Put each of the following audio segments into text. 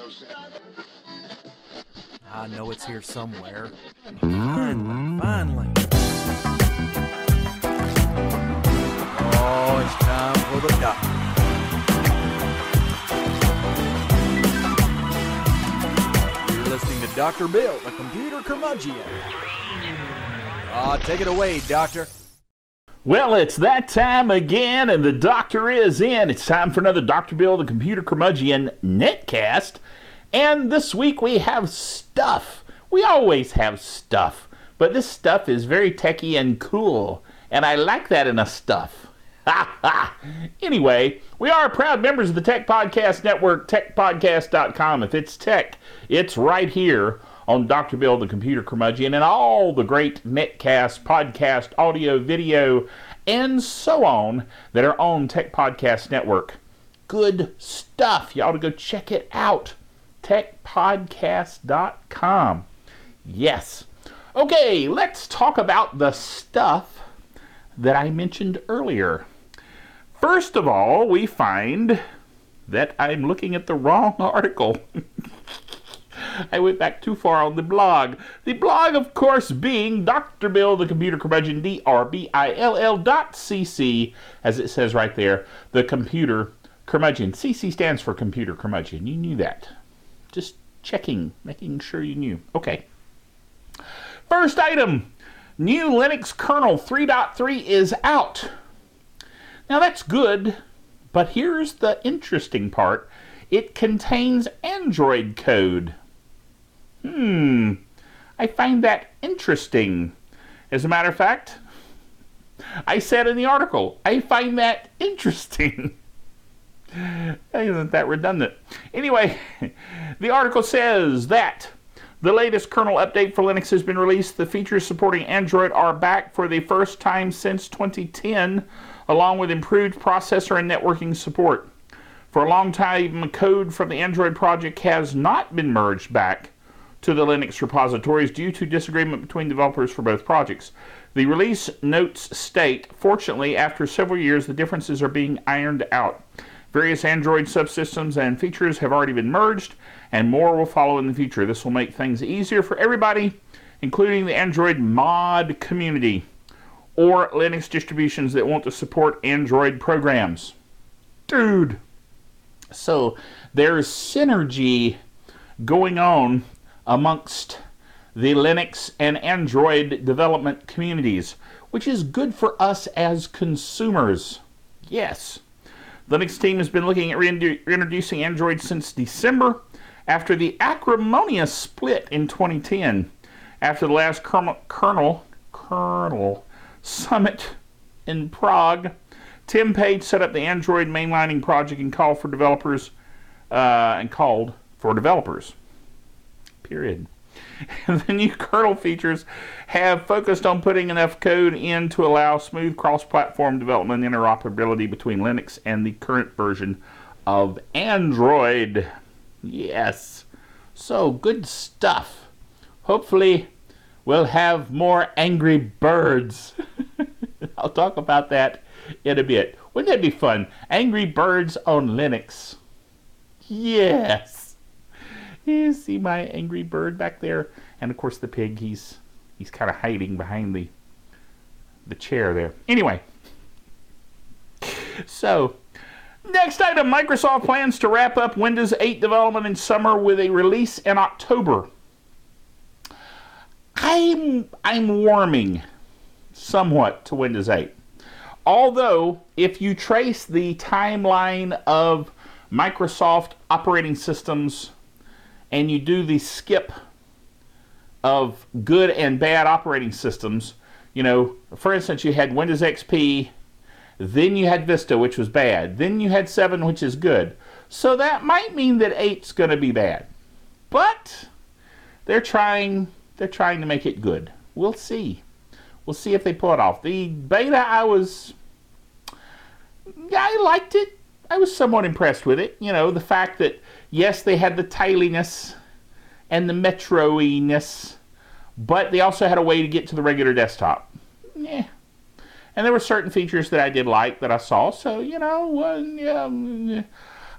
I know it's here somewhere. Finally. Oh, it's time for the doctor. You're listening to Dr. Bill, the computer curmudgeon. Take it away, Doctor. Well, it's that time again, and the doctor is in. It's time for another Dr. Bill, the computer curmudgeon netcast. And this week we have stuff. We always have stuff, but this stuff is very techy and cool, and I like that in a stuff. Anyway, we are proud members of the Tech Podcast Network, techpodcast.com. If it's tech, it's right here on Dr. Bill, the computer curmudgeon, and all the great netcast, podcast, audio, video, and so on that are on Tech Podcast Network. Good stuff. You ought to go check it out. techpodcast.com. Yes. Okay, let's talk about the stuff that I mentioned earlier. First of all, we find that I'm looking at the wrong article. I went back too far on the blog. The blog, of course, being Dr. Bill, the computer curmudgeon, DRBILL.cc, as it says right there, the computer curmudgeon. CC stands for computer curmudgeon. You knew that. Just checking, making sure you knew. Okay. First item, new Linux kernel 3.3 is out. Now that's good, but here's the interesting part. It contains Android code. I find that interesting. As a matter of fact, I said in the article, I find that interesting. Isn't that redundant? Anyway, the article says that the latest kernel update for Linux has been released. The features supporting Android are back for the first time since 2010, along with improved processor and networking support. For a long time, code from the Android project has not been merged back to the Linux repositories due to disagreement between developers for both projects. The release notes state, fortunately, after several years, the differences are being ironed out. Various Android subsystems and features have already been merged, and more will follow in the future. This will make things easier for everybody, including the Android mod community or Linux distributions that want to support Android programs. Dude! So there's synergy going on amongst the Linux and Android development communities, which is good for us as consumers. Yes. The Linux team has been looking at reintroducing Android since December, after the acrimonious split in 2010. After the last kernel summit in Prague, Tim Page set up the Android mainlining project and called for developers. Period. And the new kernel features have focused on putting enough code in to allow smooth cross-platform development and interoperability between Linux and the current version of Android. Yes. So, good stuff. Hopefully, we'll have more Angry Birds. I'll talk about that in a bit. Wouldn't that be fun? Angry Birds on Linux. Yes. You see my angry bird back there? And of course the pig, he's kind of hiding behind the chair there. Anyway. So, next item, Microsoft plans to wrap up Windows 8 development in summer with a release in October. I'm warming somewhat to Windows 8. Although, if you trace the timeline of Microsoft operating systems and you do the skip of good and bad operating systems, you know, for instance, you had Windows XP, then you had Vista, which was bad, then you had 7, which is good. So that might mean that 8's going to be bad. But they're trying to make it good. We'll see. We'll see if they pull it off. The beta, I liked it. I was somewhat impressed with it. You know, the fact that, yes, they had the tiliness and the metro-iness, but they also had a way to get to the regular desktop. Yeah. And there were certain features that I did like that I saw, so, you know,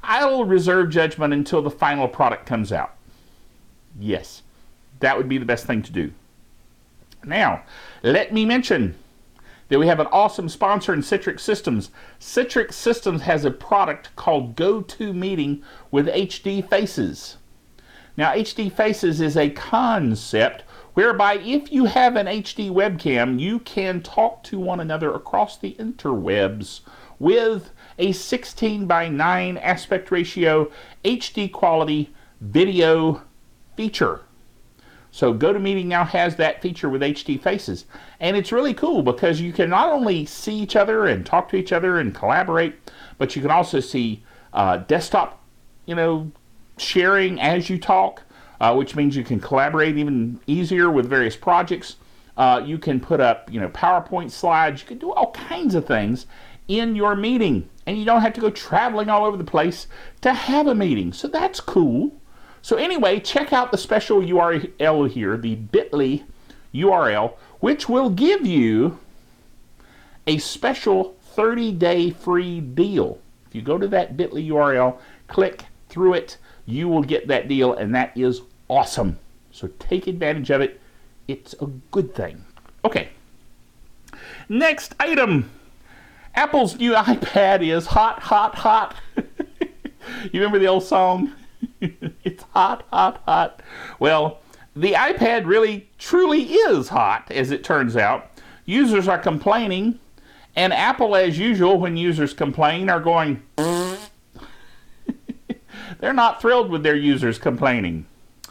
I'll reserve judgment until the final product comes out. Yes, that would be the best thing to do. Now, let me mention that we have an awesome sponsor in Citrix Systems. Citrix Systems has a product called GoToMeeting with HD Faces. Now, HD Faces is a concept whereby if you have an HD webcam, you can talk to one another across the interwebs with a 16:9 aspect ratio HD quality video feature. So GoToMeeting now has that feature with HD Faces. And it's really cool because you can not only see each other and talk to each other and collaborate, but you can also see desktop, sharing as you talk, which means you can collaborate even easier with various projects. You can put up, PowerPoint slides. You can do all kinds of things in your meeting. And you don't have to go traveling all over the place to have a meeting. So that's cool. So anyway, check out the special URL here, the bit.ly URL, which will give you a special 30-day free deal. If you go to that bit.ly URL, click through it, you will get that deal, and that is awesome. So take advantage of it. It's a good thing. Okay. Next item. Apple's new iPad is hot, hot, hot. You remember the old song? It's hot, hot, hot. Well, the iPad really, truly is hot, as it turns out. Users are complaining, and Apple, as usual, when users complain, are going... They're not thrilled with their users complaining.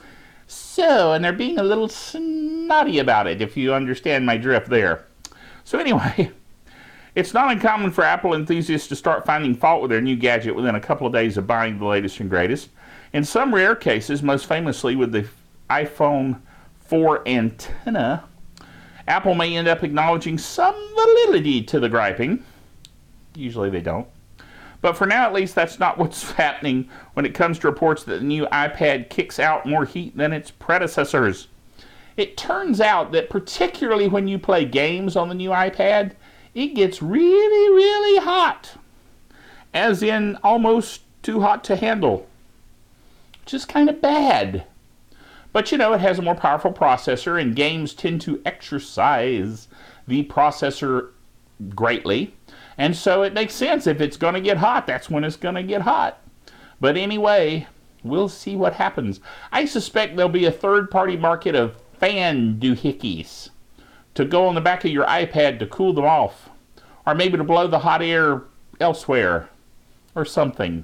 So, and they're being a little snotty about it, if you understand my drift there. So anyway... It's not uncommon for Apple enthusiasts to start finding fault with their new gadget within a couple of days of buying the latest and greatest. In some rare cases, most famously with the iPhone 4 antenna, Apple may end up acknowledging some validity to the griping. Usually they don't. But for now, at least, that's not what's happening when it comes to reports that the new iPad kicks out more heat than its predecessors. It turns out that particularly when you play games on the new iPad, it gets really, really hot. As in almost too hot to handle. Which is kind of bad. But it has a more powerful processor, and games tend to exercise the processor greatly. And so it makes sense. If it's going to get hot, that's when it's going to get hot. But anyway, we'll see what happens. I suspect there'll be a third-party market of fan doohickeys to go on the back of your iPad to cool them off, or maybe to blow the hot air elsewhere, or something.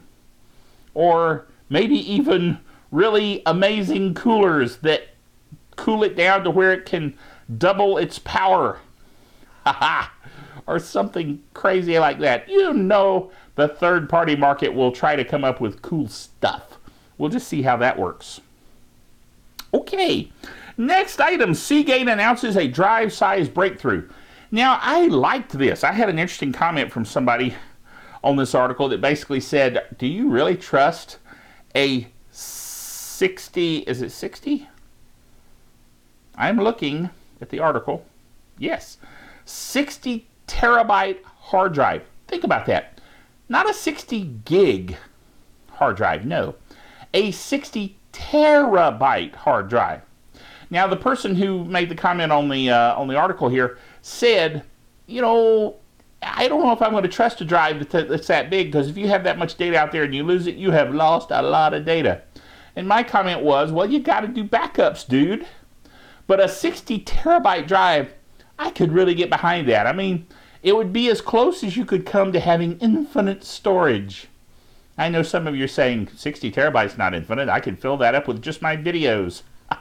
Or maybe even really amazing coolers that cool it down to where it can double its power. Haha! Or something crazy like that. The third-party market will try to come up with cool stuff. We'll just see how that works. Okay. Next item, Seagate announces a drive size breakthrough. Now, I liked this. I had an interesting comment from somebody on this article that basically said, do you really trust a 60, is it 60? I'm looking at the article. Yes, 60 terabyte hard drive. Think about that. Not a 60 gig hard drive, no. A 60 terabyte hard drive. Now, the person who made the comment on the article here said, I don't know if I'm going to trust a drive that's that big, because if you have that much data out there and you lose it, you have lost a lot of data. And my comment was, well, you got to do backups, dude. But a 60 terabyte drive, I could really get behind that. I mean, it would be as close as you could come to having infinite storage. I know some of you are saying 60 terabytes not infinite. I could fill that up with just my videos.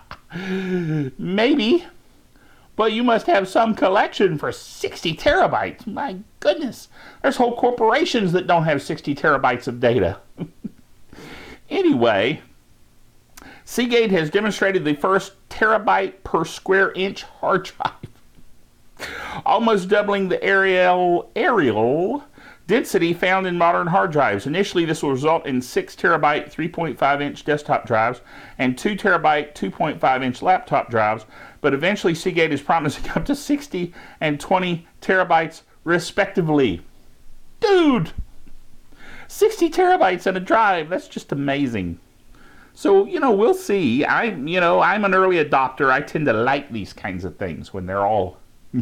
Maybe, but you must have some collection for 60 terabytes. My goodness, there's whole corporations that don't have 60 terabytes of data. Anyway, Seagate has demonstrated the first terabyte per square inch hard drive, almost doubling the areal density found in modern hard drives. Initially, this will result in 6 terabyte 3.5 inch desktop drives and 2 terabyte 2.5 inch laptop drives, but eventually Seagate is promising up to 60 and 20 terabytes respectively. Dude! 60 terabytes in a drive. That's just amazing. So, we'll see. I'm an early adopter. I tend to like these kinds of things when they're all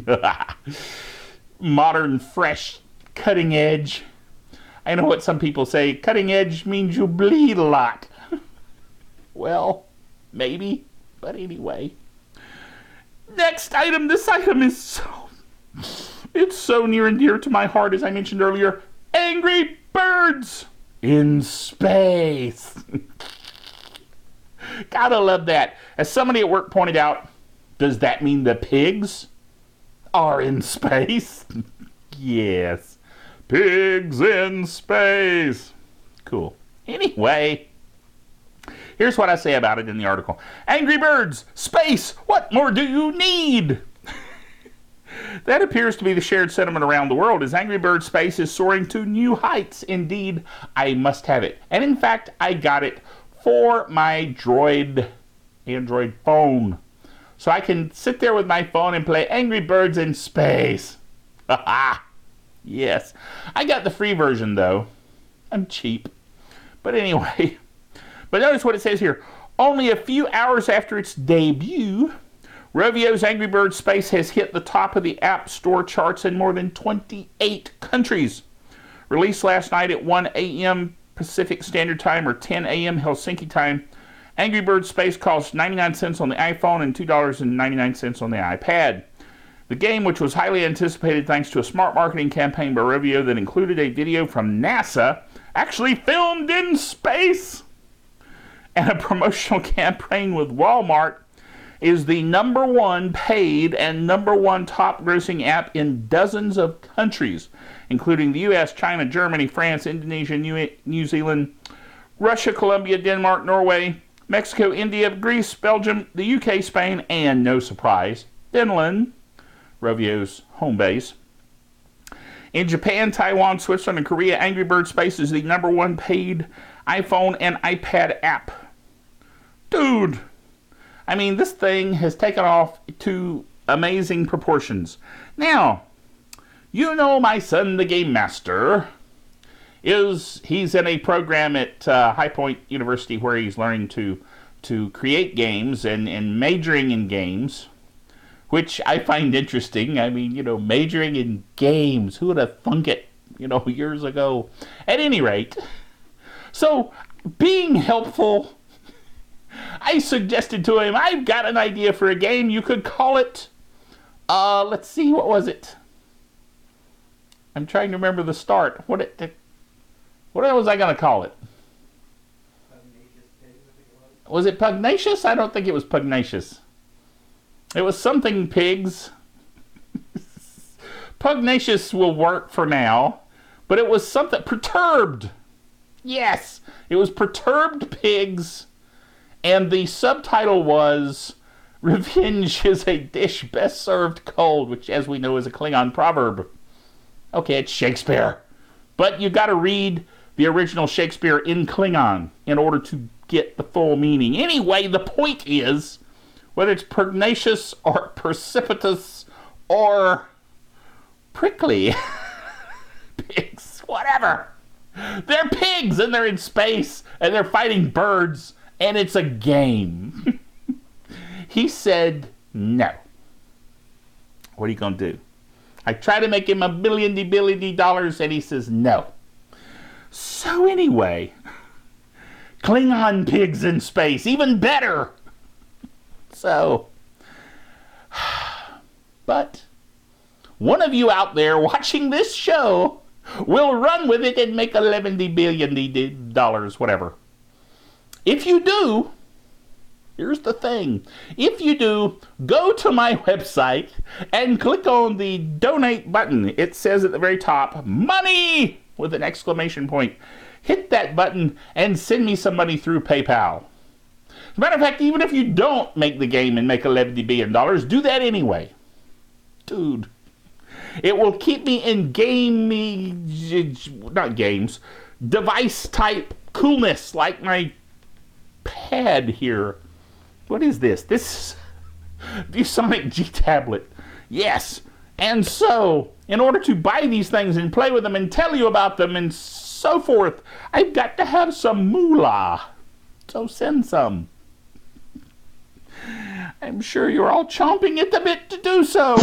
modern, fresh, cutting edge. I know what some people say. Cutting edge means you bleed a lot. Well, maybe. But anyway. Next item. This item is it's so near and dear to my heart, as I mentioned earlier. Angry Birds in space. Gotta love that. As somebody at work pointed out, does that mean the pigs are in space? Yes. Pigs in space. Cool. Anyway, here's what I say about it in the article. Angry Birds, space, what more do you need? That appears to be the shared sentiment around the world, as Angry Birds Space is soaring to new heights. Indeed, I must have it. And in fact, I got it for my Android phone. So I can sit there with my phone and play Angry Birds in Space. Haha. Yes. I got the free version, though. I'm cheap. But anyway. But notice what it says here. Only a few hours after its debut, Rovio's Angry Birds Space has hit the top of the App Store charts in more than 28 countries. Released last night at 1 a.m. Pacific Standard Time or 10 a.m. Helsinki time, Angry Birds Space costs 99 cents on the iPhone and $2.99 on the iPad. The game, which was highly anticipated thanks to a smart marketing campaign by Rovio that included a video from NASA, actually filmed in space, and a promotional campaign with Walmart, is the #1 paid and #1 top grossing app in dozens of countries, including the US, China, Germany, France, Indonesia, New Zealand, Russia, Colombia, Denmark, Norway, Mexico, India, Greece, Belgium, the UK, Spain, and, no surprise, Finland, Rovio's home base. In Japan, Taiwan, Switzerland, and Korea, Angry Birds Space is the #1 paid iPhone and iPad app. Dude! I mean, this thing has taken off to amazing proportions. Now, my son, the Game Master, he's in a program at High Point University where he's learning to create games and majoring in games, which I find interesting. I mean, majoring in games. Who would have thunk it, years ago? At any rate, so being helpful, I suggested to him, I've got an idea for a game. You could call it, let's see, what was it? I'm trying to remember the start. What was I going to call it? Was it Pugnacious? I don't think it was Pugnacious. It was something pigs. Pugnacious will work for now, but it was something Perturbed. Yes, it was Perturbed Pigs, and the subtitle was Revenge is a dish best served cold, which, as we know, is a Klingon proverb. Okay, it's Shakespeare. But you got to read the original Shakespeare in Klingon in order to get the full meaning. Anyway, the point is, whether it's pugnacious or precipitous or prickly, pigs, whatever. They're pigs and they're in space and they're fighting birds and it's a game. He said no. What are you going to do? I try to make him $1 billion and he says no. So anyway, Klingon pigs in space, even better. So, but one of you out there watching this show will run with it and make $11 billion, whatever. If you do, here's the thing. If you do, go to my website and click on the donate button. It says at the very top, money, with an exclamation point. Hit that button and send me some money through PayPal. As a matter of fact, even if you don't make the game and make $11 billion, do that anyway. Dude, it will keep me in device type coolness, like my pad here. What is this? This is the Sonic G tablet. Yes. And so, in order to buy these things and play with them and tell you about them and so forth. I've got to have some moolah. So send some. I'm sure you're all chomping at the bit to do so.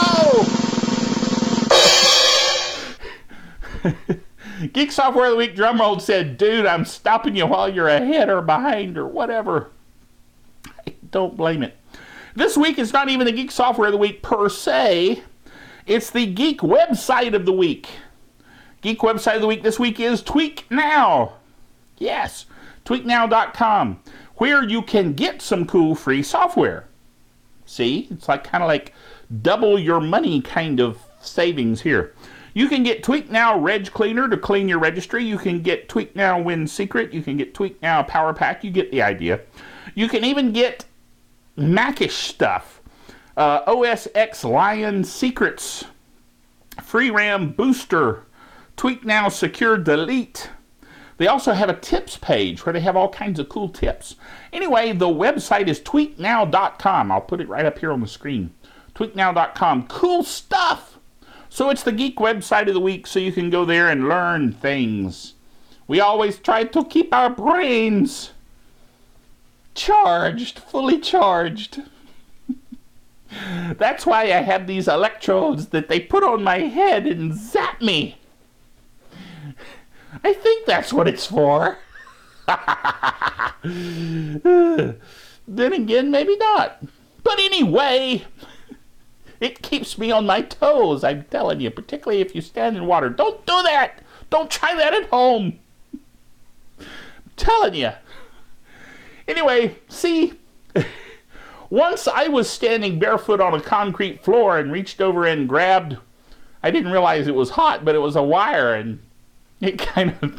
Whoa! Geek Software of the Week drumroll said, dude, I'm stopping you while you're ahead or behind or whatever. I don't blame it. This week is not even the Geek Software of the Week per se. It's the Geek Website of the Week. Geek Website of the Week this week is Tweak Now. Yes, tweaknow.com, where you can get some cool free software. See, it's like kind of like double your money kind of savings here. You can get Tweak Now Reg Cleaner to clean your registry. You can get Tweak Now Win Secret. You can get Tweak Now Power Pack. You get the idea. You can even get Macish stuff. OS X Lion Secrets, Free RAM Booster, Tweak Now Secure Delete. They also have a tips page where they have all kinds of cool tips. Anyway, the website is tweaknow.com. I'll put it right up here on the screen. Tweaknow.com. Cool stuff. So it's the Geek Website of the Week, so you can go there and learn things. We always try to keep our brains charged, fully charged. That's why I have these electrodes that they put on my head and zap me. I think that's what it's for. Then again, maybe not. But anyway, it keeps me on my toes, I'm telling you, particularly if you stand in water. Don't do that. Don't try that at home. I'm telling you. Anyway, see, once I was standing barefoot on a concrete floor and reached over and grabbed, I didn't realize it was hot, but it was a wire, and it kind of,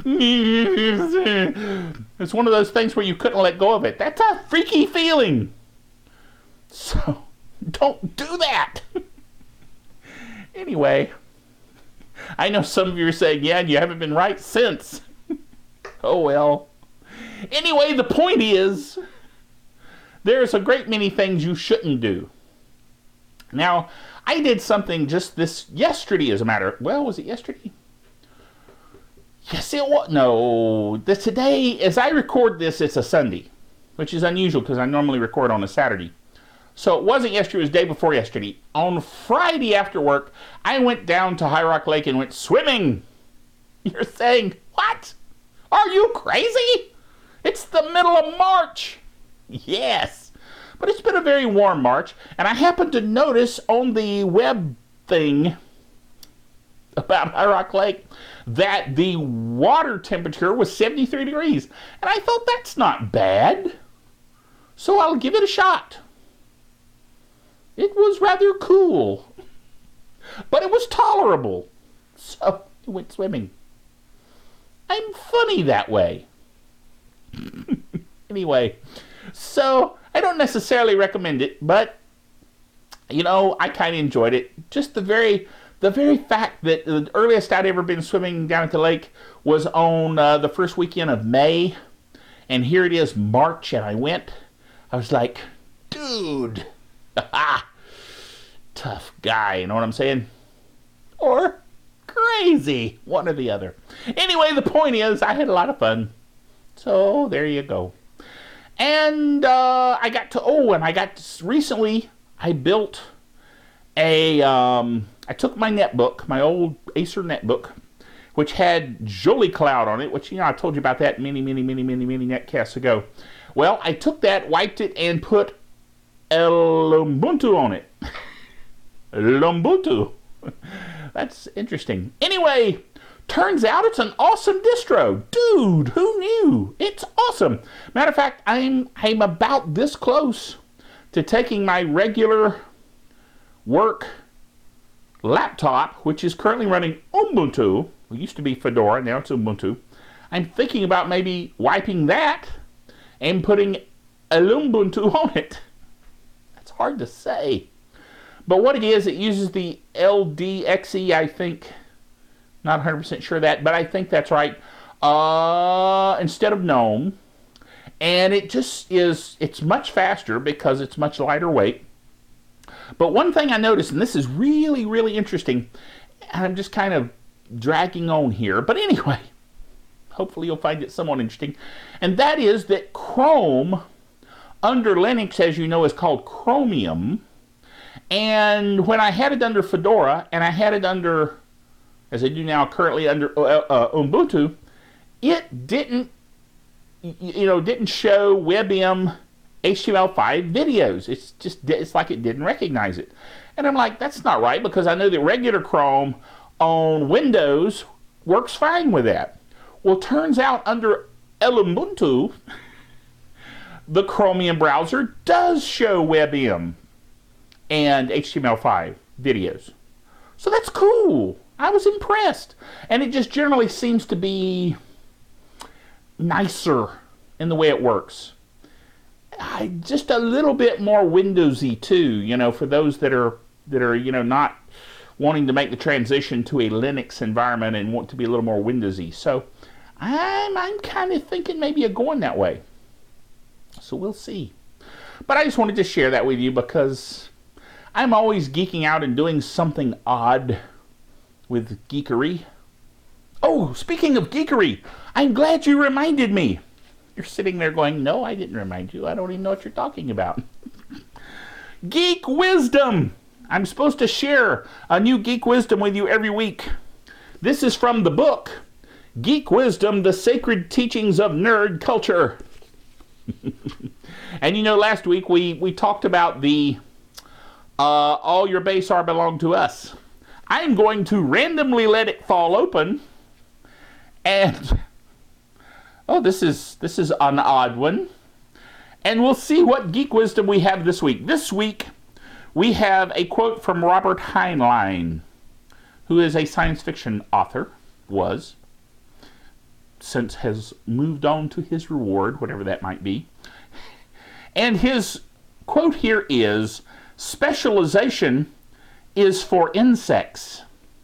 it's one of those things where you couldn't let go of it. That's a freaky feeling. So, don't do that. Anyway, I know some of you are saying, yeah, and you haven't been right since. Oh, well. Anyway, the point is, there's a great many things you shouldn't do. Now, I did something just yesterday, as a matter of, well, was it yesterday? Yes, it was. No, today, as I record this, it's a Sunday, which is unusual because I normally record on a Saturday. So it wasn't yesterday, it was the day before yesterday. On Friday after work, I went down to High Rock Lake and went swimming. You're saying, what? Are you crazy? It's the middle of March. Yes, but it's been a very warm March, and I happened to notice on the web thing about High Rock Lake that the water temperature was 73 degrees. And I thought, that's not bad. So I'll give it a shot. It was rather cool. But it was tolerable. So I went swimming. I'm funny that way. Anyway, so I don't necessarily recommend it, but, you know, I kind of enjoyed it. Just the very fact that the earliest I'd ever been swimming down at the lake was on the first weekend of May, and here it is March, and I went. I was like, dude, tough guy, you know what I'm saying? Or crazy, one or the other. Anyway, the point is, I had a lot of fun. So there you go. And recently I built I took my netbook, my old Acer netbook, which had Jolly Cloud on it, which, you know, I told you about that many netcasts ago. Well, I took that, wiped it, and put Ubuntu on it. Ubuntu. That's interesting. Anyway, turns out it's an awesome distro. Dude, who knew? It's awesome. Matter of fact, I'm about this close to taking my regular work laptop, which is currently running Ubuntu. It used to be Fedora, now it's Ubuntu. I'm thinking about maybe wiping that and putting Ubuntu on it. That's hard to say. But what it uses the LDXE, I think. Not 100% sure of that, but I think that's right. Instead of GNOME. And it just is, it's much faster because it's much lighter weight. But one thing I noticed, and this is really, really interesting, and I'm just kind of dragging on here, but anyway, hopefully you'll find it somewhat interesting. And that is that Chrome, under Linux, as you know, is called Chromium. And when I had it under Fedora, and I had it under, as I do now, currently under Ubuntu, it didn't show WebM HTML5 videos. It's like it didn't recognize it. And I'm like, that's not right, because I know that regular Chrome on Windows works fine with that. Well, turns out under Ubuntu, the Chromium browser does show WebM and HTML5 videos. So that's cool. I was impressed. And it just generally seems to be nicer in the way it works. Just a little bit more Windowsy too, for those that are not wanting to make the transition to a Linux environment and want to be a little more Windowsy. So I'm kind of thinking maybe of going that way. So we'll see. But I just wanted to share that with you because I'm always geeking out and doing something odd with geekery. Oh, speaking of geekery, I'm glad you reminded me. You're sitting there going, no, I didn't remind you. I don't even know what you're talking about. Geek wisdom. I'm supposed to share a new geek wisdom with you every week. This is from the book, Geek Wisdom, The Sacred Teachings of Nerd Culture. And last week we talked about the all your base are belong to us. I'm going to randomly let it fall open. And this is an odd one. And we'll see what geek wisdom we have this week. This week we have a quote from Robert Heinlein, who is a science fiction author, since has moved on to his reward, whatever that might be. And his quote here is, specialization is for insects.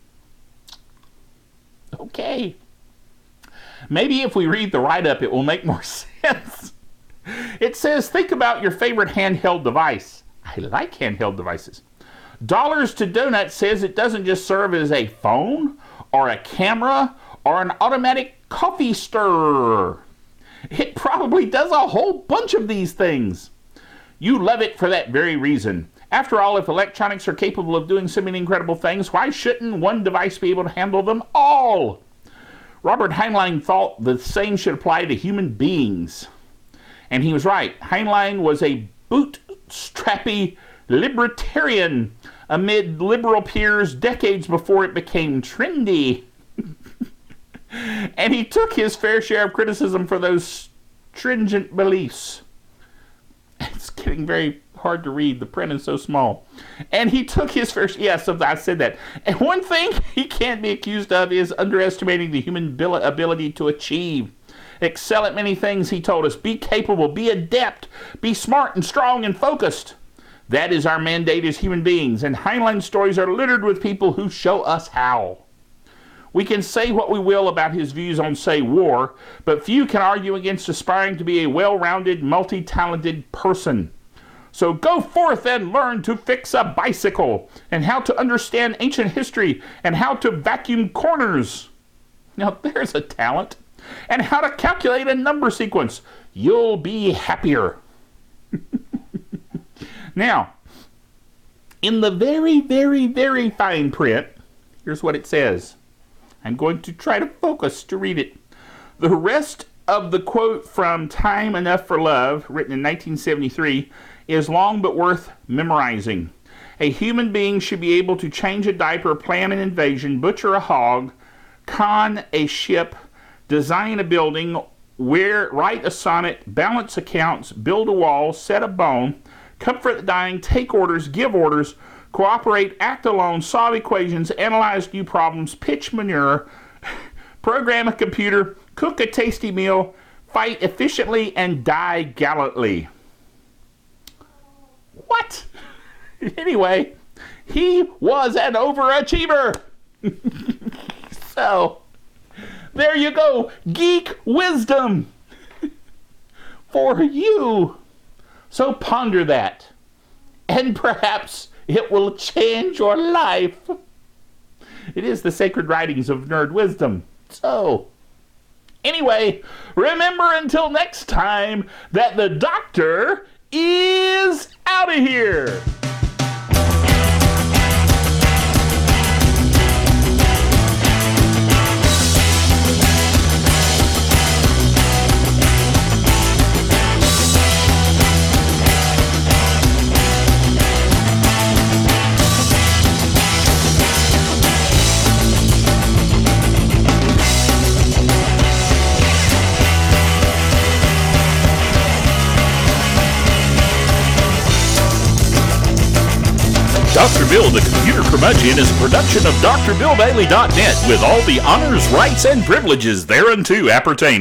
Okay. Maybe if we read the write-up, it will make more sense. It says, think about your favorite handheld device. I like handheld devices. Dollars to Donut says it doesn't just serve as a phone or a camera or an automatic coffee stirrer. It probably does a whole bunch of these things. You love it for that very reason. After all, if electronics are capable of doing so many incredible things, why shouldn't one device be able to handle them all? Robert Heinlein thought the same should apply to human beings. And he was right. Heinlein was a bootstrappy libertarian amid liberal peers decades before it became trendy. And he took his fair share of criticism for those stringent beliefs. It's getting very hard to read. The print is so small. And he took his fair share. Yes, I said that. And one thing he can't be accused of is underestimating the human ability to achieve. Excel at many things, he told us. Be capable, be adept, be smart and strong and focused. That is our mandate as human beings. And Heinlein's stories are littered with people who show us how. We can say what we will about his views on, say, war, but few can argue against aspiring to be a well-rounded, multi-talented person. So go forth and learn to fix a bicycle, and how to understand ancient history, and how to vacuum corners. Now, there's a talent. And how to calculate a number sequence. You'll be happier. Now, in the very, very, very fine print, here's what it says. I'm going to try to focus to read it. The rest of the quote from Time Enough for Love, written in 1973, is long but worth memorizing. A human being should be able to change a diaper, plan an invasion, butcher a hog, con a ship, design a building, write a sonnet, balance accounts, build a wall, set a bone, comfort the dying, take orders, give orders, cooperate, act alone, solve equations, analyze new problems, pitch manure, program a computer, cook a tasty meal, fight efficiently, and die gallantly. What? Anyway, he was an overachiever. So, there you go. Geek wisdom for you. So ponder that. And perhaps it will change your life. It is the sacred writings of nerd wisdom. So, Anyway, remember until next time that the doctor is out of here. Dr. Bill, the Computer Curmudgeon, is a production of DrBillBailey.net with all the honors, rights, and privileges thereunto appertaining.